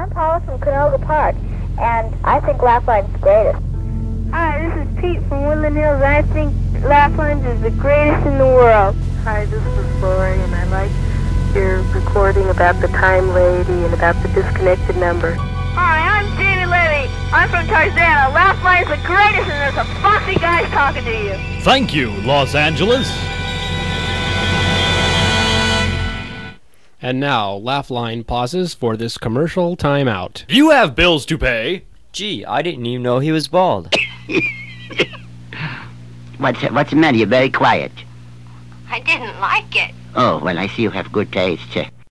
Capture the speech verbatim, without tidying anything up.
I'm Paula from Canoga Park, and I think Laughline's the greatest. Hi, this is Pete from Woodland Hills, and I think Laughline is the greatest in the world. Hi, this is Lori, and I like your recording about the Time Lady and about the disconnected number. Hi, I'm Jamie Levy. I'm from Tarzana. Laughline is the greatest, and there's some foxy guys talking to you. Thank you, Los Angeles. And now, Laughline pauses for this commercial timeout. You have bills to pay. Gee, I didn't even know he was bald. What's, what's the matter? You're very quiet. I didn't like it. Oh, well, I see you have good taste.